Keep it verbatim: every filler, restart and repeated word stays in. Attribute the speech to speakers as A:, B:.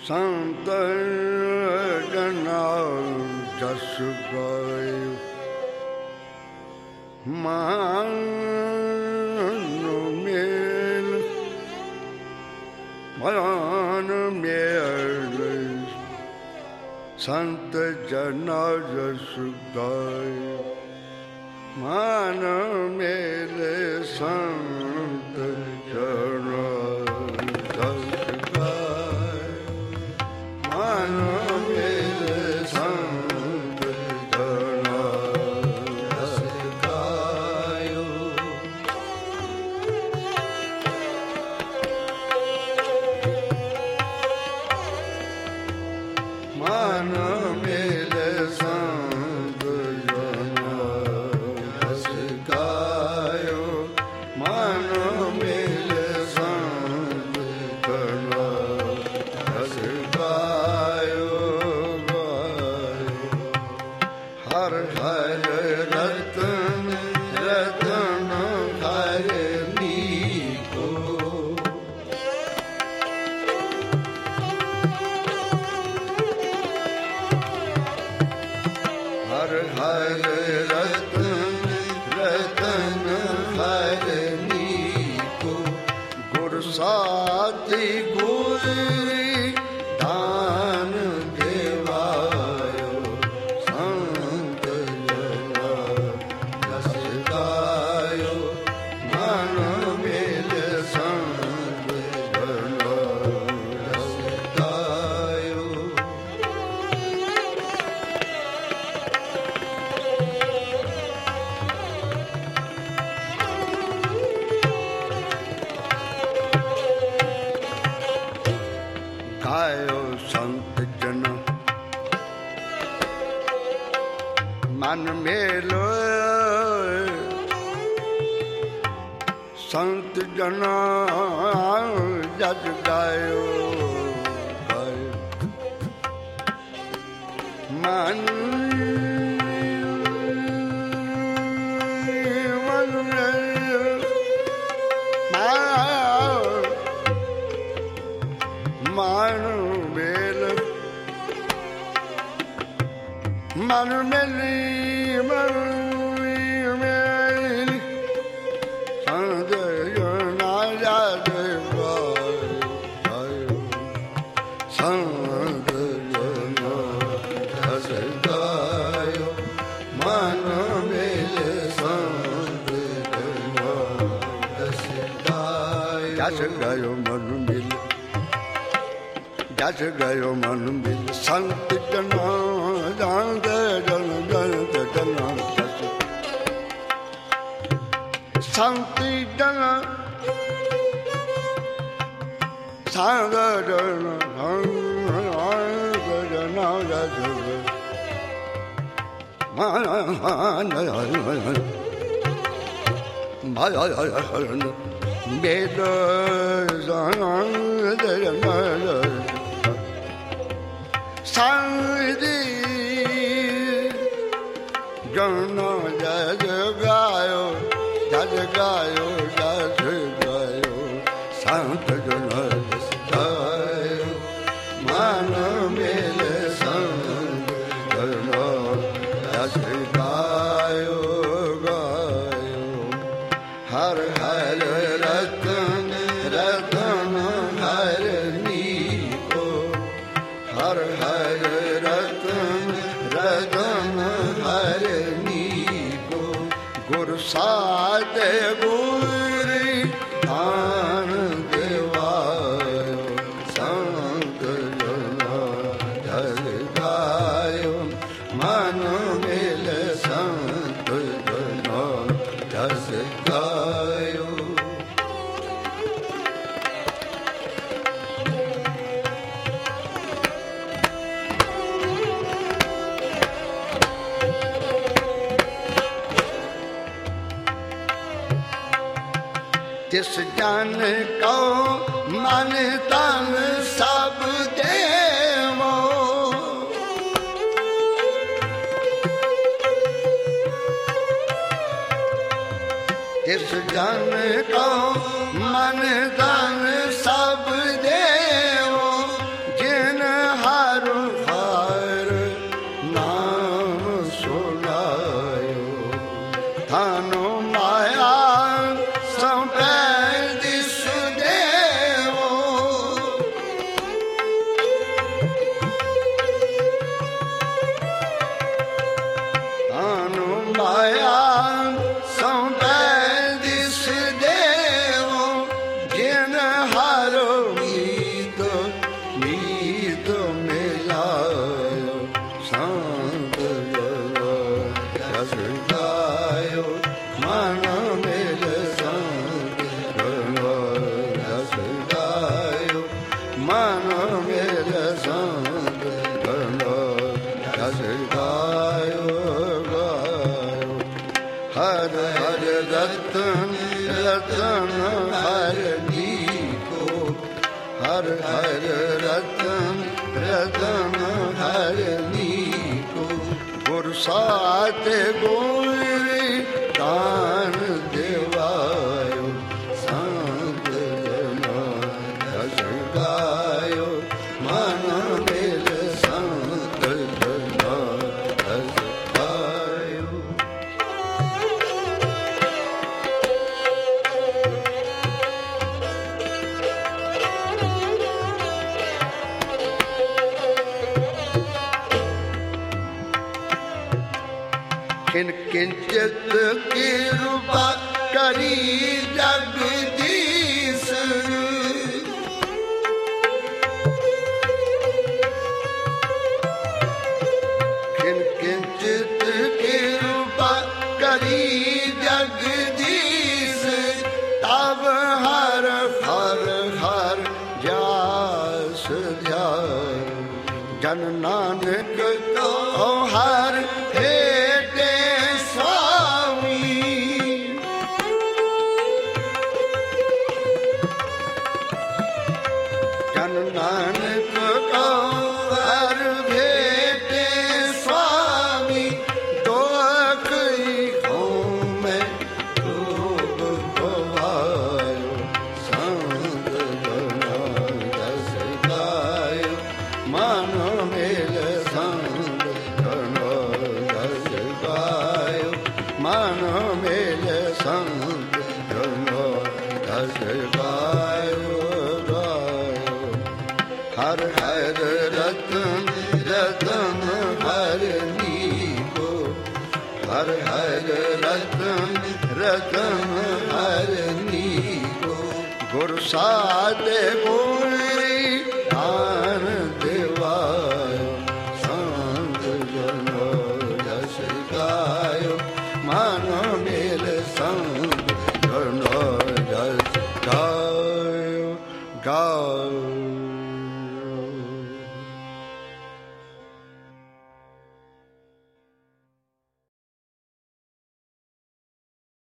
A: ਸੰਤ ਜਨਾ ਜਸ ਗਾਇ ਮਨ ਮੇਲ ਮਨ ਮੇਲ ਸੰਤ ਜਨਾ ਜਸ ਗਾਇ ਮਨ ਮੇਲ ਸੰਤ ਜਨਾ ਮਨ ਮੇਲ ਸੰਤ ਜਨਾ ਜਸ ਗਾਇਓ ਮਨ ਮਨ ਮੇਲੀ ਮਨ ਮੇਲੀ ਸੰਤ ਜਨਾ ਜਸ ਗਾਇਓ ਸੰਤ ਜਨਾ ਜਸ ਗਾਇਓ ਮਨ ਮੇਲ ਸੰਤ ਜਨਾ ਜਸ ਗਾਇਓ ਜਸ ਗਾਇਓ ਮਨ ਮੇਲ ਜਸ ਗਾਇਓ ਮਨ ਮੇਲ ਸੰਤ ਜਨਾ ਸੰਤ ਜਨ ਜਨ ਜਨ ਜਸ ਸੰਤ ਜਨ ਸੰਤ ਜਨ ਜਨ ਜਸ ਮਨ ਮਨ ਬੇਦ ਸੰਤ ਜਨ ਸੰਤ ਜਨਾ ਜਸ ਗਾਇਓ ਜਸ ਗਾਇਓ ਜਸ ਗਾਇਓ ਸੰਤ ਜਨਾ ਜਸ ਗਾਇਓ ਮਨ ਮੇਲ ਸੰਤ ਜਨਾ ਜਸ ਗਾਇਓ ਗਾਇਓ ਹਰ ਹਰ ਰਤਨ ਰਤਨ ਹਰ ਨੀਕੋ ਹਰ ਹਰ ਰਤਨ ਰਤਨ ਹਰ ਸਾਧ ਗੁਰੀ ਧਾਨ ਦੇਵਾਇਓ ਸੰਤ ਜਨਾ ਜਸ ਗਾਇਓ ਮਨ ਮੇਲ ਸੰਤ ਜਨਾ ਜਸ ਗਾਇਓ ਤਿਸ ਜਨ ਕੋ ਮਨ ਤਨ ਸਭ ਦੇਵੋ ਤਿਸ ਜਨ ਕੋ ਮਨ ਤਨ ਸਭ ਦੇਵੋ ਜਿਨ मेल संग गनो जस गायो गायो हर हर रतन रतन हर नीको हर हर रतन रतन हर नीको गुर साथ गोरी दान देवायो संत जना जस गायो मन मेल संत जना जस गायो किन किंचित कृपा करी जगदीश किन किंचित कृपा करी जगदीश तब हर हर हर जास ध्यान जन नानक तो हर नानक को हर भेटे स्वामी दुख हूँ मैं खूब गवायो संग जना जस गायो मन मेल संग जना जस गायो मन मेल संग जना जस गायो हर हर रतन रतन हर नीको हर हर रतन रतन हर नीको गुर साथ गोरी दान देवायो संत जनो जस गायो मन मेल संत जनो जस गायो गायो